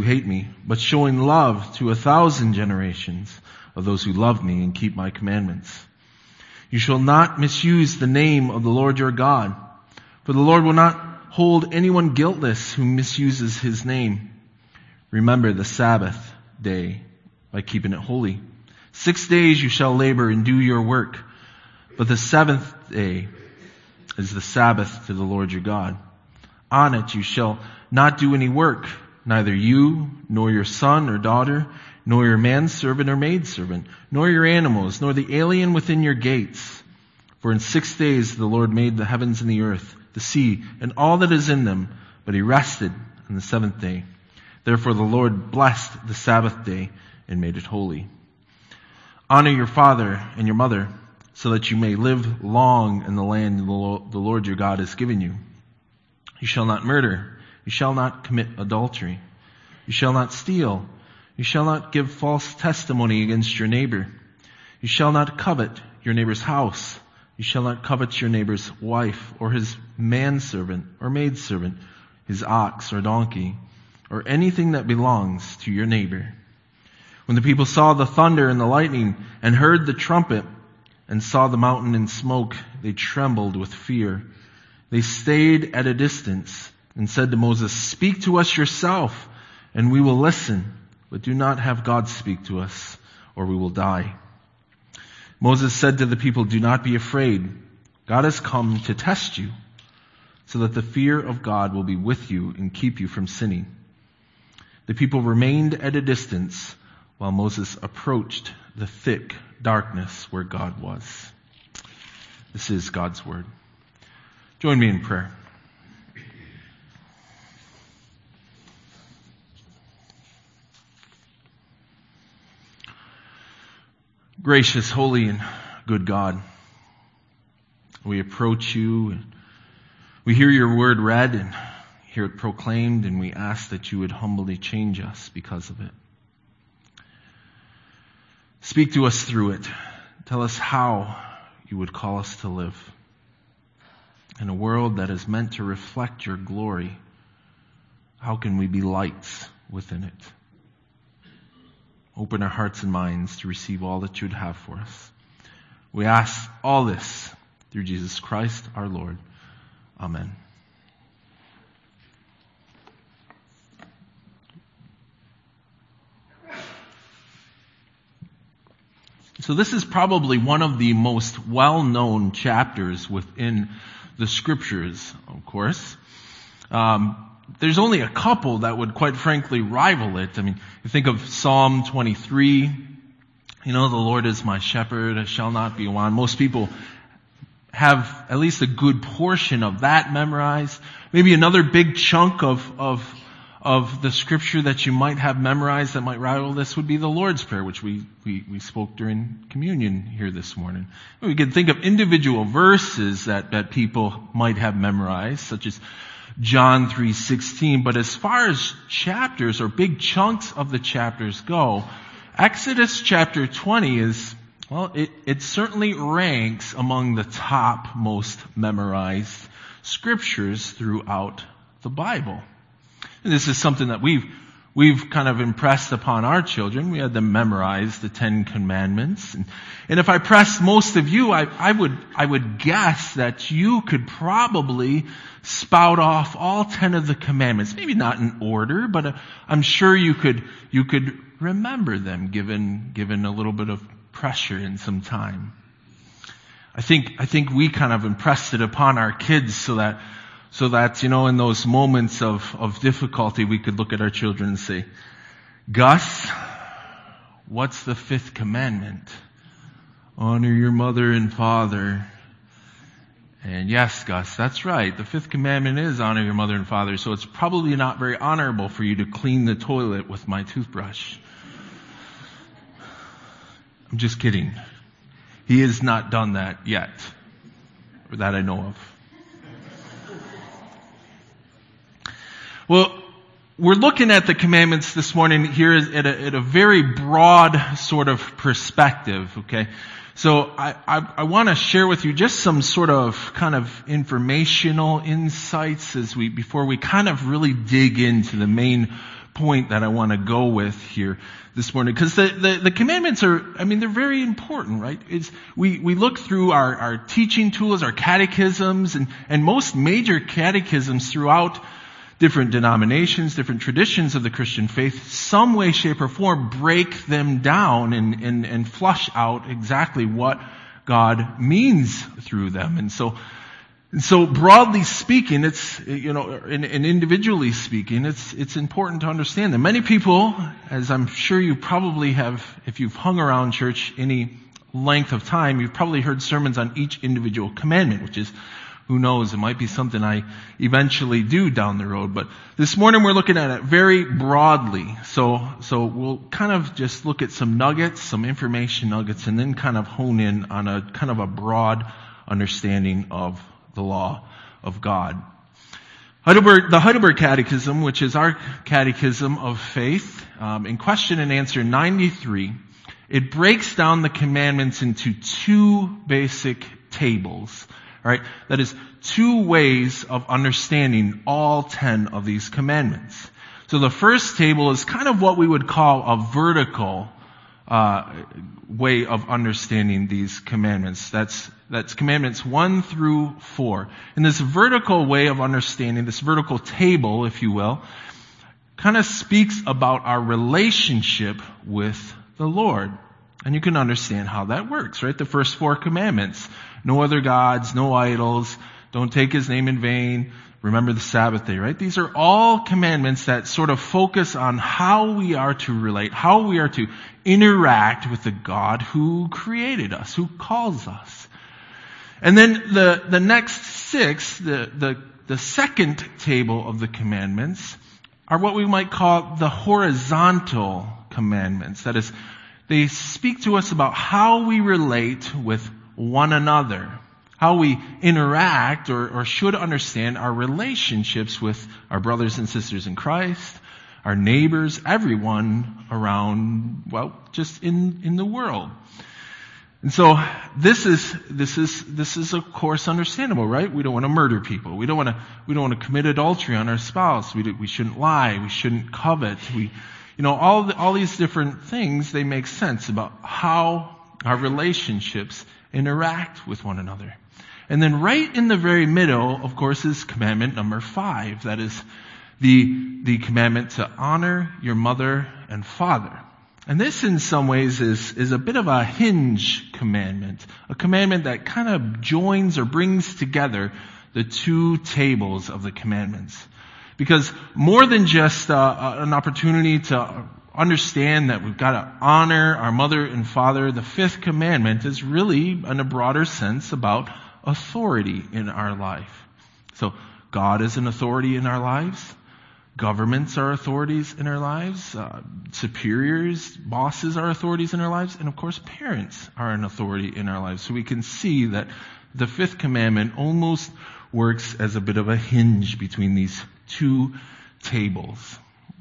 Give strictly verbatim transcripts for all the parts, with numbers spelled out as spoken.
hate me, but showing love to a thousand generations of those who love me and keep my commandments. You shall not misuse the name of the Lord your God, for the Lord will not hold anyone guiltless who misuses his name. Remember the Sabbath day by keeping it holy. Six days you shall labor and do your work, but the seventh day is the Sabbath to the Lord your God. On it you shall not do any work, neither you, nor your son or daughter, nor your manservant or maidservant, nor your animals, nor the alien within your gates. For in six days the Lord made the heavens and the earth, the sea, and all that is in them, but he rested on the seventh day. Therefore the Lord blessed the Sabbath day and made it holy. Honor your father and your mother, so that you may live long in the land the Lord your God has given you. You shall not murder. You shall not commit adultery. You shall not steal. You shall not give false testimony against your neighbor. You shall not covet your neighbor's house. You shall not covet your neighbor's wife, or his manservant or maidservant, his ox or donkey, or anything that belongs to your neighbor. When the people saw the thunder and the lightning, and heard the trumpet, and saw the mountain in smoke, they trembled with fear. They stayed at a distance and said to Moses, "Speak to us yourself, and we will listen. But do not have God speak to us, or we will die." Moses said to the people, "Do not be afraid. God has come to test you, so that the fear of God will be with you and keep you from sinning." The people remained at a distance while Moses approached the thick darkness where God was. This is God's word. Join me in prayer. Gracious, holy, and good God, we approach you, and we hear your word read and hear it proclaimed, and we ask that you would humbly change us because of it. Speak to us through it. Tell us how you would call us to live in a world that is meant to reflect your glory. How can we be lights within it? Open our hearts and minds to receive all that you would have for us. We ask all this through Jesus Christ our Lord. Amen. So this is probably one of the most well-known chapters within the Scriptures, of course. Um, There's only a couple that would quite frankly rival it. I mean, you think of Psalm twenty-three. You know, the Lord is my shepherd, I shall not be want. Most people have at least a good portion of that memorized. Maybe another big chunk of, of, of the scripture that you might have memorized that might rival this would be the Lord's Prayer, which we, we, we spoke during communion here this morning. We could think of individual verses that, that people might have memorized, such as John three sixteen, but as far as chapters or big chunks of the chapters go, Exodus chapter twenty is, well, it, it certainly ranks among the top most memorized scriptures throughout the Bible. And this is something that we've We've kind of impressed upon our children. We had them memorize the Ten Commandments. And, and if I pressed most of you, I, I would, I would guess that you could probably spout off all ten of the commandments. Maybe not in order, but uh, I'm sure you could, you could remember them given, given a little bit of pressure and some time. I think, I think we kind of impressed it upon our kids so that So that, you know, in those moments of, of difficulty, we could look at our children and say, "Gus, what's the fifth commandment? Honor your mother and father." And yes, Gus, that's right. The fifth commandment is honor your mother and father. So it's probably not very honorable for you to clean the toilet with my toothbrush. I'm just kidding. He has not done that yet, or that I know of. Well, we're looking at the commandments this morning here at a, at a very broad sort of perspective, okay? So I, I, I want to share with you just some sort of kind of informational insights as we, before we kind of really dig into the main point that I want to go with here this morning. Because the, the, the commandments are, I mean, they're very important, right? It's, we, we look through our, our teaching tools, our catechisms, and, and most major catechisms throughout different denominations, different traditions of the Christian faith, some way, shape, or form break them down and, and, and flush out exactly what God means through them. And so, and so broadly speaking, it's, you know, and, and individually speaking, it's, it's important to understand that many people, as I'm sure you probably have, if you've hung around church any length of time, you've probably heard sermons on each individual commandment, which is, who knows, it might be something I eventually do down the road. But this morning we're looking at it very broadly. So, so we'll kind of just look at some nuggets, some information nuggets, and then kind of hone in on a kind of a broad understanding of the law of God. Heidelberg, the Heidelberg Catechism, which is our catechism of faith, um, in question and answer ninety-three, it breaks down the commandments into two basic tables. All right, that is two ways of understanding all ten of these commandments. So the first table is kind of what we would call a vertical uh, way of understanding these commandments. That's that's commandments one through four. And this vertical way of understanding, this vertical table, if you will, kind of speaks about our relationship with the Lord. And you can understand how that works, right? The first four commandments. No other gods, no idols, don't take his name in vain, remember the Sabbath day, right? These are all commandments that sort of focus on how we are to relate, how we are to interact with the God who created us, who calls us. And then the, the next six, the, the, the second table of the commandments, are what we might call the horizontal commandments. That is, they speak to us about how we relate with one another, how we interact or, or should understand our relationships with our brothers and sisters in Christ, our neighbors, everyone around, well, just in, in the world. And so this is, this is, this is of course understandable, right? We don't want to murder people. We don't want to, we don't want to commit adultery on our spouse. We, do, we shouldn't lie. We shouldn't covet. We, you know, all the, all these different things, they make sense about how our relationships interact with one another. And then right in the very middle, of course, is commandment number five. That is the, the commandment to honor your mother and father. And this in some ways is, is a bit of a hinge commandment. A commandment that kind of joins or brings together the two tables of the commandments. Because more than just uh, an opportunity to understand that we've got to honor our mother and father, the fifth commandment is really, in a broader sense, about authority in our life. So God is an authority in our lives. Governments are authorities in our lives. Uh, superiors, bosses are authorities in our lives. And of course, parents are an authority in our lives. So we can see that the fifth commandment almost works as a bit of a hinge between these two tables.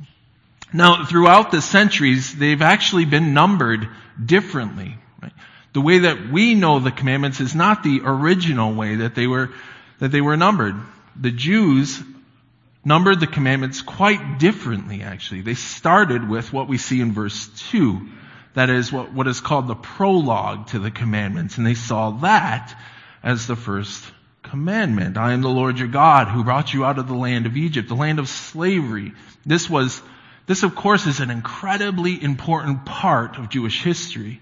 Now, throughout the centuries, they've actually been numbered differently. Right? The way that we know the commandments is not the original way that they were that they were numbered. The Jews numbered the commandments quite differently, actually. They started with what we see in verse two. That is what, what is called the prologue to the commandments. And they saw that as the first commandment. I am the Lord your God who brought you out of the land of Egypt, the land of slavery. This was This, of course, is an incredibly important part of Jewish history.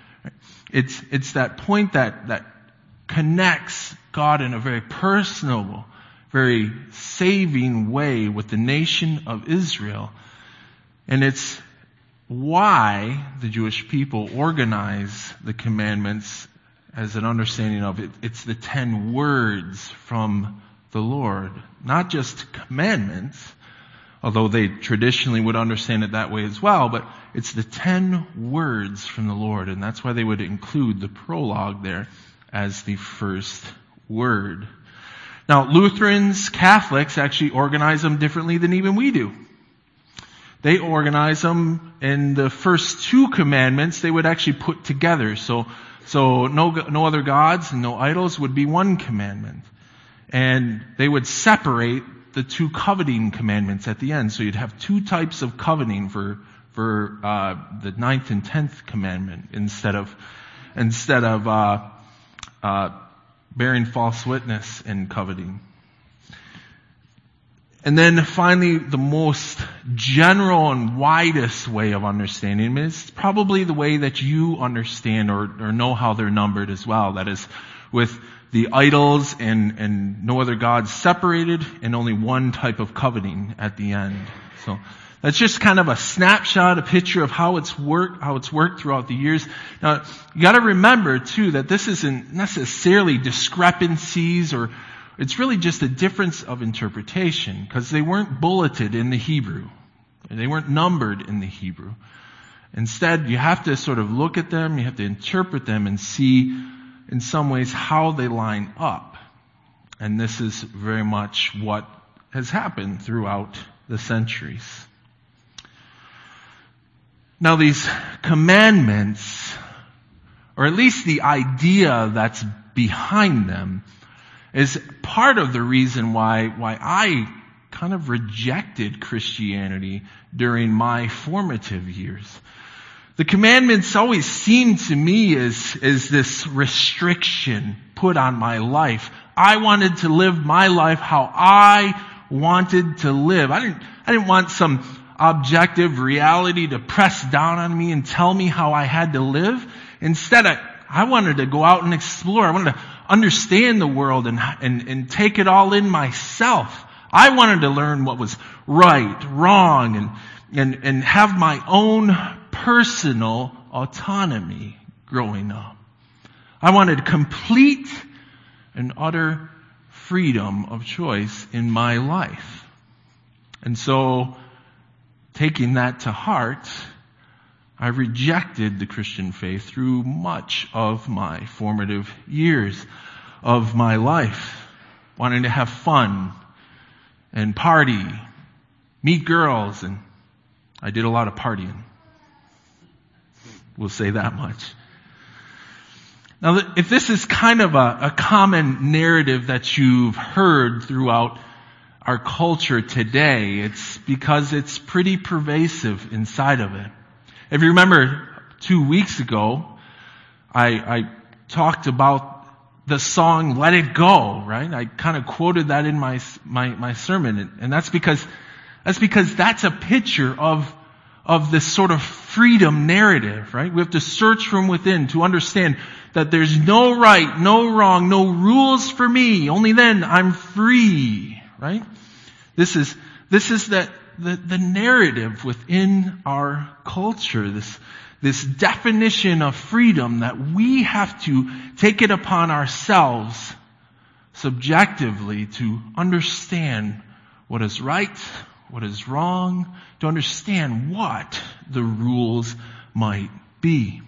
It's, it's that point that, that connects God in a very personal, very saving way with the nation of Israel. And it's why the Jewish people organize the commandments as an understanding of it. It's the ten words from the Lord, not just commandments, although they traditionally would understand it that way as well, but it's the ten words from the Lord, and that's why they would include the prologue there as the first word. Now, Lutherans, Catholics actually organize them differently than even we do. They organize them in the first two commandments they would actually put together. So, so no, no other gods and no idols would be one commandment. And they would separate the two coveting commandments at the end. So you'd have two types of coveting for for uh, the ninth and tenth commandment instead of instead of uh, uh, bearing false witness and coveting. And then finally, the most general and widest way of understanding them is probably the way that you understand or, or know how they're numbered as well. That is, with the idols and, and no other gods separated, and only one type of coveting at the end. So that's just kind of a snapshot, a picture of how it's worked, how it's worked throughout the years. Now, you got to remember too that this isn't necessarily discrepancies, or it's really just a difference of interpretation, because they weren't bulleted in the Hebrew. They weren't numbered in the Hebrew. Instead, you have to sort of look at them, you have to interpret them and see in some ways how they line up. And this is very much what has happened throughout the centuries. Now, these commandments, or at least the idea that's behind them, is part of the reason why why I kind of rejected Christianity during my formative years. The commandments always seemed to me as, as this restriction put on my life. I wanted to live my life how I wanted to live. I didn't, I didn't want some objective reality to press down on me and tell me how I had to live. Instead, I, I wanted to go out and explore. I wanted to understand the world and, and, and take it all in myself. I wanted to learn what was right, wrong, and, and, and have my own personal autonomy growing up. I wanted complete and utter freedom of choice in my life. And so, taking that to heart, I rejected the Christian faith through much of my formative years of my life, wanting to have fun and party, meet girls, and I did a lot of partying. We'll say that much. Now, if this is kind of a, a common narrative that you've heard throughout our culture today, it's because it's pretty pervasive inside of it. If you remember two weeks ago, I, I talked about the song "Let It Go," right? I kind of quoted that in my my, my sermon, and that's because that's because that's a picture of of this sort of freedom narrative, right? We have to search from within to understand that there's no right, no wrong, no rules for me. Only then I'm free, right? This is this is that the, the narrative within our culture, this this definition of freedom that we have to take it upon ourselves subjectively to understand what is right, what is wrong, to understand what the rules might be.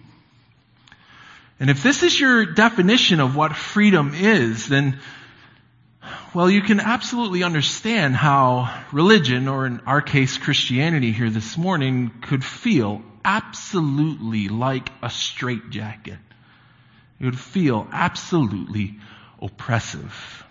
And if this is your definition of what freedom is, then, well, you can absolutely understand how religion, or in our case Christianity here this morning, could feel absolutely like a straitjacket. It would feel absolutely oppressive.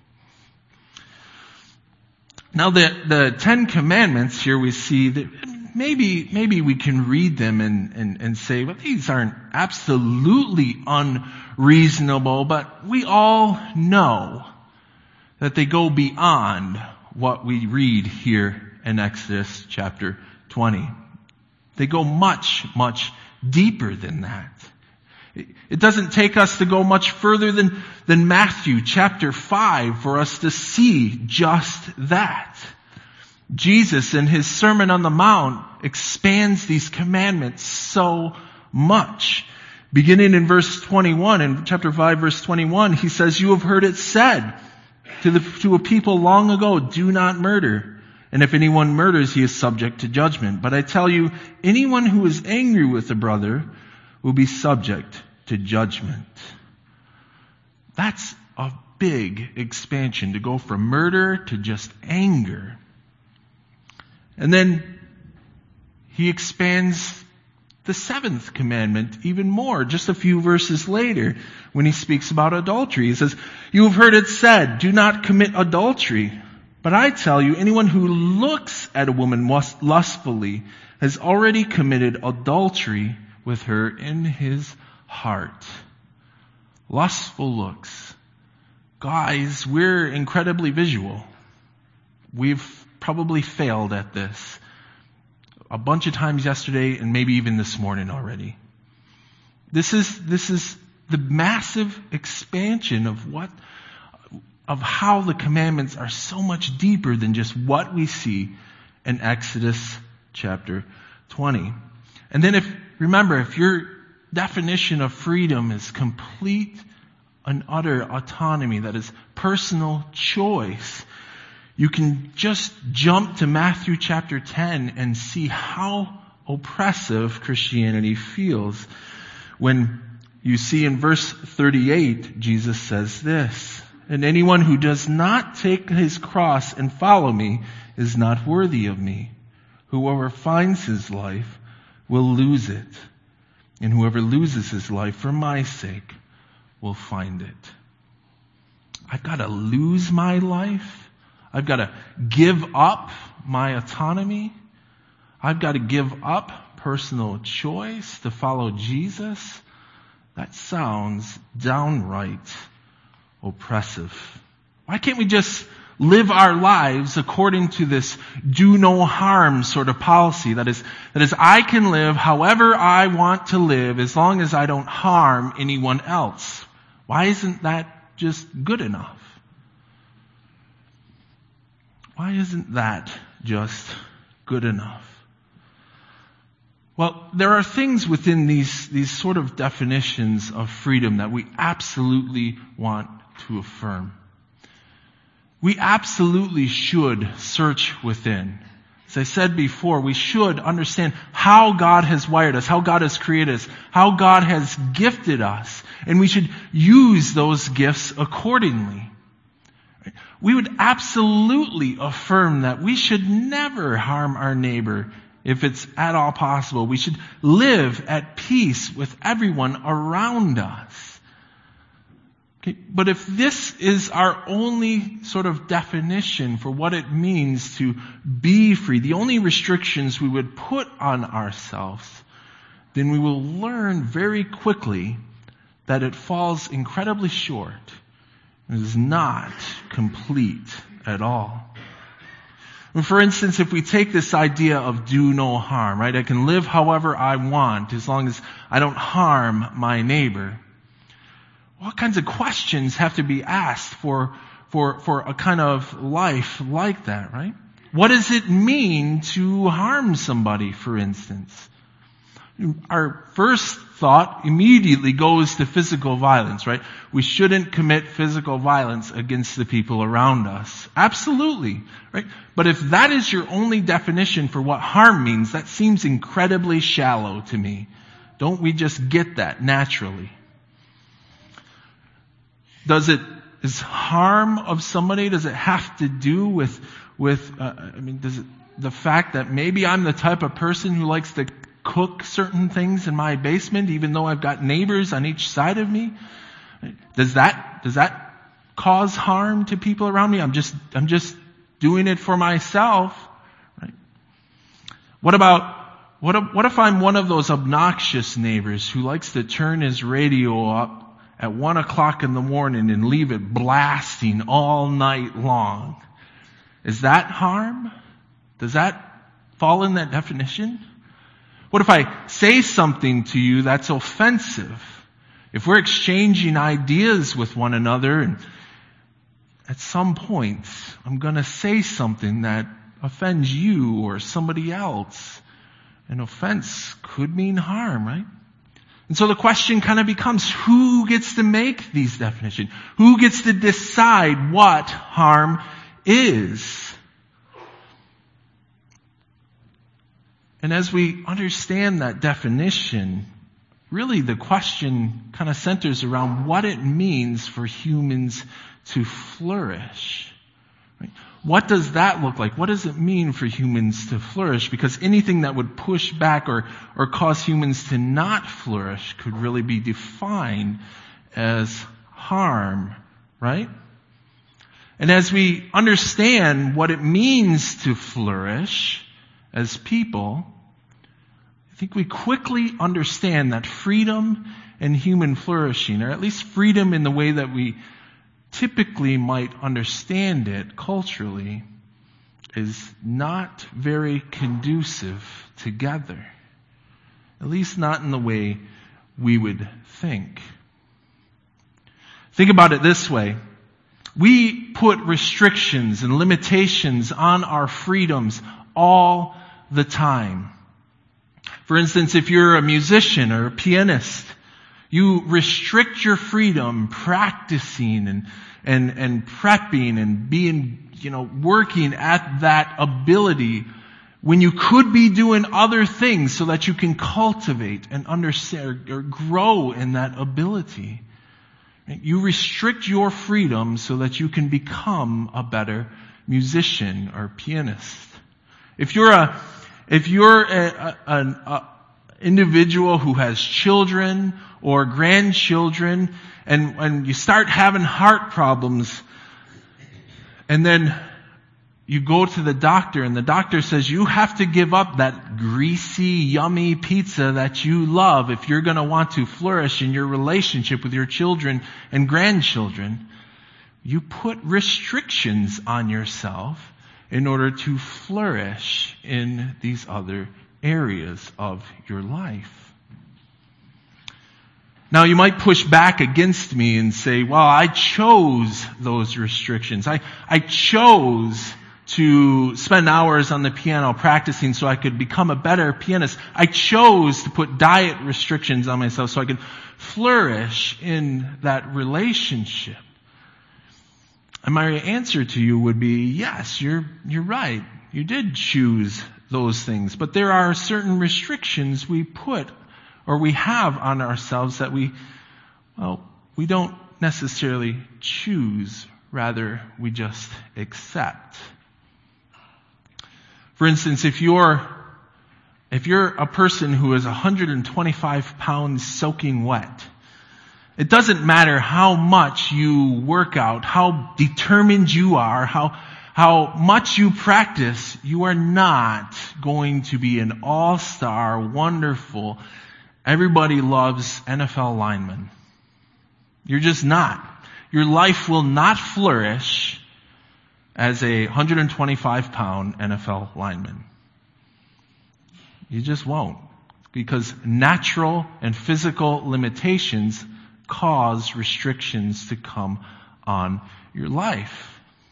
Now, the, the Ten Commandments here, we see that maybe maybe we can read them and, and, and say, well, these aren't absolutely unreasonable, but we all know that they go beyond what we read here in Exodus chapter twenty. They go much, much deeper than that. It doesn't take us to go much further than, than Matthew chapter five for us to see just that. Jesus in his Sermon on the Mount expands these commandments so much. Beginning in verse twenty-one, in chapter five verse twenty-one, he says, "You have heard it said to the, to a people long ago, do not murder. And if anyone murders, he is subject to judgment. But I tell you, anyone who is angry with a brother will be subject to judgment." That's a big expansion, to go from murder to just anger. And then he expands the seventh commandment even more, just a few verses later, when he speaks about adultery. He says, "You have heard it said, do not commit adultery. But But I tell you, anyone who looks at a woman lustfully has already committed adultery with her in his heart. Lustful looks. Guys, we're incredibly visual. We've probably failed at this a bunch of times yesterday and maybe even this morning already. This is, this is the massive expansion of what, of how the commandments are so much deeper than just what we see in Exodus chapter twenty. And then if, remember, if your definition of freedom is complete and utter autonomy, that is personal choice, you can just jump to Matthew chapter ten and see how oppressive Christianity feels. When you see in verse thirty-eight, Jesus says this, "And anyone who does not take his cross and follow me is not worthy of me. Whoever finds his life will lose it, and whoever loses his life for my sake will find it." I've got to lose my life. I've got to give up my autonomy. I've got to give up personal choice to follow Jesus. That sounds downright oppressive. Why can't we just live our lives according to this do no harm sort of policy? That is, that is, I can live however I want to live as long as I don't harm anyone else. Why isn't that just good enough? Why isn't that just good enough? Well, there are things within these, these sort of definitions of freedom that we absolutely want to affirm. We absolutely should search within. As I said before, we should understand how God has wired us, how God has created us, how God has gifted us, and we should use those gifts accordingly. We would absolutely affirm that we should never harm our neighbor if it's at all possible. We should live at peace with everyone around us. Okay, but if this is our only sort of definition for what it means to be free, the only restrictions we would put on ourselves, then we will learn very quickly that it falls incredibly short. It is not complete at all. And for instance, if we take this idea of do no harm, right? I can live however I want as long as I don't harm my neighbor. What kinds of questions have to be asked for, for, for a kind of life like that, right? What does it mean to harm somebody, for instance? Our first thought immediately goes to physical violence, right? We shouldn't commit physical violence against the people around us. Absolutely, right? But if that is your only definition for what harm means, that seems incredibly shallow to me. Don't we just get that naturally? Does it, is harm of somebody, does it have to do with, with, uh, I mean, does it, the fact that maybe I'm the type of person who likes to cook certain things in my basement, even though I've got neighbors on each side of me? Does that, does that cause harm to people around me? I'm just, I'm just doing it for myself, right? What about, what if, what if I'm one of those obnoxious neighbors who likes to turn his radio up at one o'clock in the morning and leave it blasting all night long? Is that harm? Does that fall in that definition? What if I say something to you that's offensive? If we're exchanging ideas with one another and at some point I'm going to say something that offends you or somebody else, an offense could mean harm, right? And so the question kind of becomes, who gets to make these definitions? Who gets to decide what harm is? And as we understand that definition, really the question kind of centers around what it means for humans to flourish. Right? What does that look like? What does it mean for humans to flourish? Because anything that would push back or, or cause humans to not flourish could really be defined as harm, right? And as we understand what it means to flourish as people, I think we quickly understand that freedom and human flourishing, or at least freedom in the way that we typically might understand it culturally, is not very conducive together. At least not in the way we would think. Think about it this way. We put restrictions and limitations on our freedoms all the time. For instance, if you're a musician or a pianist, you restrict your freedom practicing and, and, and prepping and being, you know, working at that ability when you could be doing other things so that you can cultivate and understand or grow in that ability. You restrict your freedom so that you can become a better musician or pianist. If you're a, if you're a, a, an a individual who has children or grandchildren, and, and you start having heart problems, and then you go to the doctor, and the doctor says you have to give up that greasy, yummy pizza that you love if you're going to want to flourish in your relationship with your children and grandchildren. You put restrictions on yourself in order to flourish in these other areas of your life. Now you might push back against me and say, well, I chose those restrictions. I, I chose to spend hours on the piano practicing so I could become a better pianist. I chose to put diet restrictions on myself so I could flourish in that relationship. And my answer to you would be, yes, you're, you're right. You did choose those things. But there are certain restrictions we put or we have on ourselves that we, well, we don't necessarily choose. Rather, we just accept. For instance, if you're, if you're a person who is one hundred twenty-five pounds soaking wet, it doesn't matter how much you work out, how determined you are, how, how much you practice, you are not going to be an all-star, wonderful, everybody loves N F L lineman. You're just not. Your life will not flourish as a one hundred twenty-five pound N F L lineman. You just won't. Because natural and physical limitations cause restrictions to come on your life.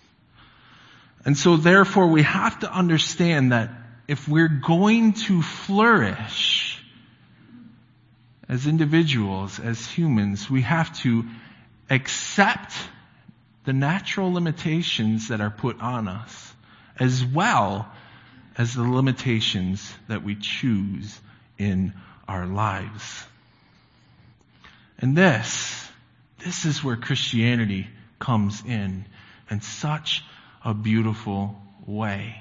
And so therefore we have to understand that if we're going to flourish as individuals, as humans, we have to accept the natural limitations that are put on us, as well as the limitations that we choose in our lives. And this, this is where Christianity comes in, in such a beautiful way.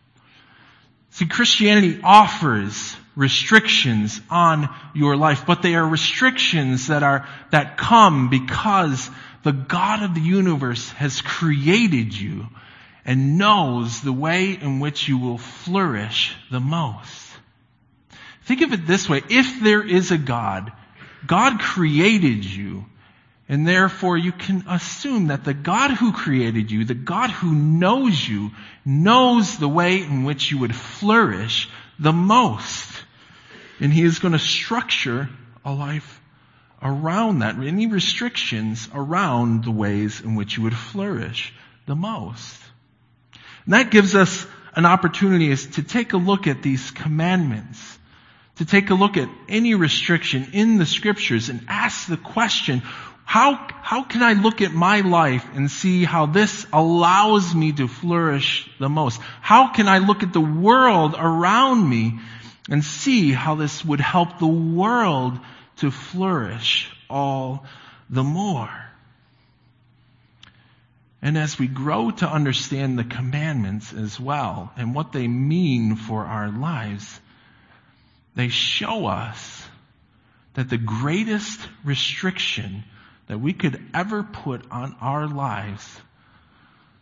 See, Christianity offers restrictions on your life, but they are restrictions that are, that come because the God of the universe has created you and knows the way in which you will flourish the most. Think of it this way. If there is a God, God created you, and therefore you can assume that the God who created you, the God who knows you, knows the way in which you would flourish the most. And He is going to structure a life around that, any restrictions around the ways in which you would flourish the most. And that gives us an opportunity is to take a look at these commandments, to take a look at any restriction in the Scriptures and ask the question, how, how can I look at my life and see how this allows me to flourish the most? How can I look at the world around me and see how this would help the world to flourish all the more? And as we grow to understand the commandments as well and what they mean for our lives, they show us that the greatest restriction that we could ever put on our lives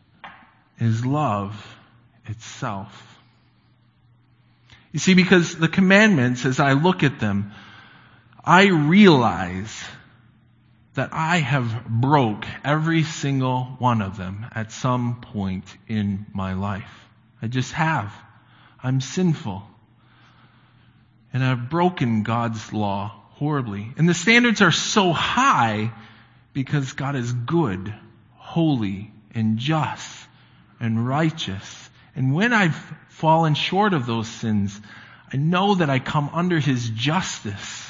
is love itself. You see, because the commandments, as I look at them, I realize that I have broke every single one of them at some point in my life. I just have. I'm sinful. And I've broken God's law horribly. And the standards are so high because God is good, holy, and just, and righteous. And when I've fallen short of those sins, I know that I come under His justice,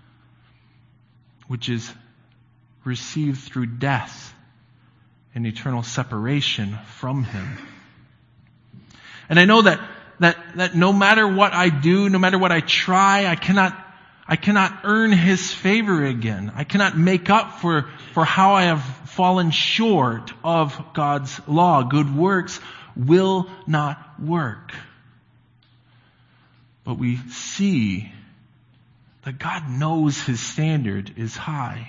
which is received through death and eternal separation from Him. And I know that, that, that no matter what I do, no matter what I try, I cannot, I cannot earn His favor again. I cannot make up for, for how I have fallen short of God's law. Good works will not work. But we see that God knows His standard is high.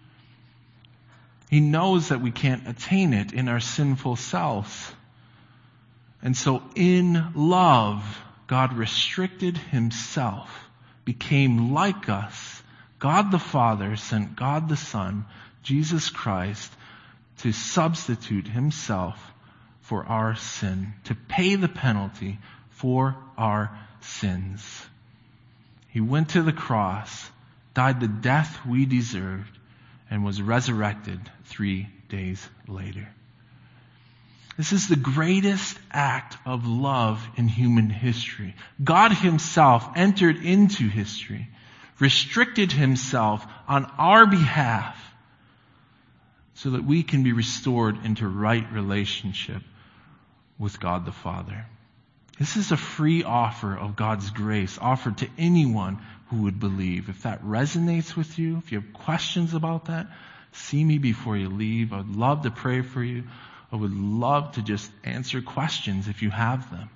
He knows that we can't attain it in our sinful selves. And so in love, God restricted Himself, became like us. God the Father sent God the Son, Jesus Christ, to substitute Himself for our sin, to pay the penalty for our sins. He went to the cross, died the death we deserved, and was resurrected three days later. This is the greatest act of love in human history. God Himself entered into history, restricted Himself on our behalf so that we can be restored into right relationship with God the Father. This is a free offer of God's grace offered to anyone who would believe. If that resonates with you, if you have questions about that, see me before you leave. I would love to pray for you. I would love to just answer questions if you have them.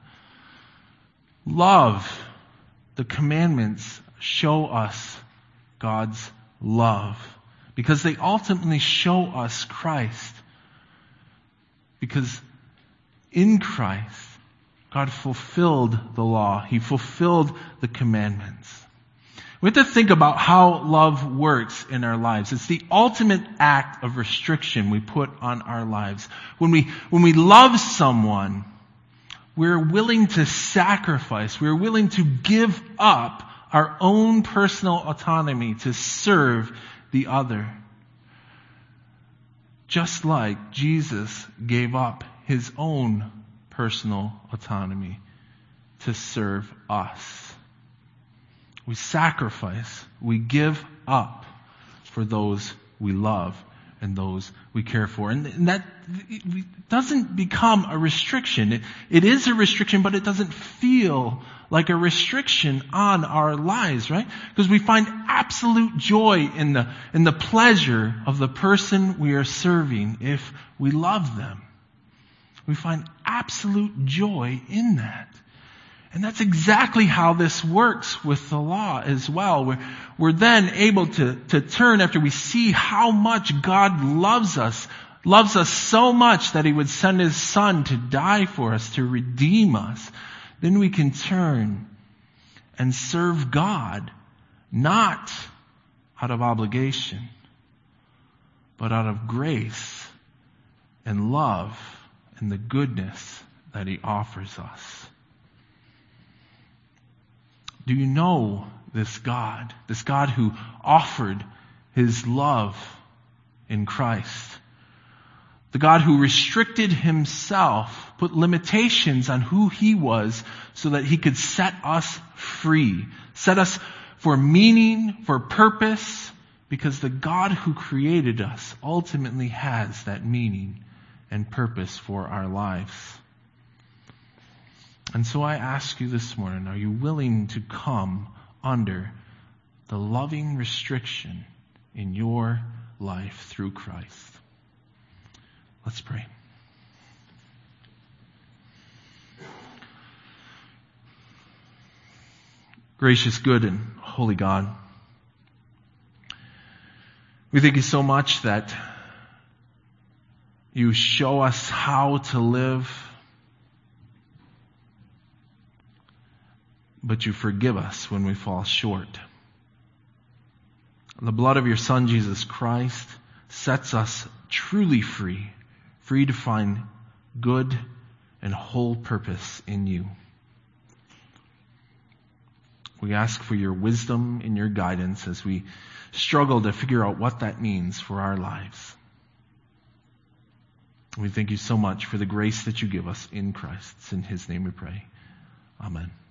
Love, the commandments show us God's love because they ultimately show us Christ. Because in Christ, God fulfilled the law. He fulfilled the commandments. We have to think about how love works in our lives. It's the ultimate act of restriction we put on our lives. When we, when we love someone, we're willing to sacrifice. We're willing to give up our own personal autonomy to serve the other. Just like Jesus gave up His own personal autonomy to serve us. We sacrifice, we give up for those we love and those we care for. And that doesn't become a restriction. It, it is a restriction, but it doesn't feel like a restriction on our lives, right? Because we find absolute joy in the, in the pleasure of the person we are serving if we love them. We find absolute joy in that. And that's exactly how this works with the law as well. We're, we're then able to, to turn after we see how much God loves us, loves us so much that He would send His Son to die for us, to redeem us. Then we can turn and serve God, not out of obligation, but out of grace and love and the goodness that He offers us. Do you know this God? This God who offered His love in Christ. The God who restricted Himself, put limitations on who He was so that He could set us free. Set us for meaning, for purpose, because the God who created us ultimately has that meaning and purpose for our lives. And so I ask you this morning, are you willing to come under the loving restriction in your life through Christ? Let's pray. Gracious, good, and holy God, we thank You so much that You show us how to live but you forgive us when we fall short. The blood of your Son, Jesus Christ, sets us truly free, free to find good and whole purpose in you. We ask for your wisdom and your guidance as we struggle to figure out what that means for our lives. We thank you so much for the grace that you give us in Christ. It's in His name we pray. Amen.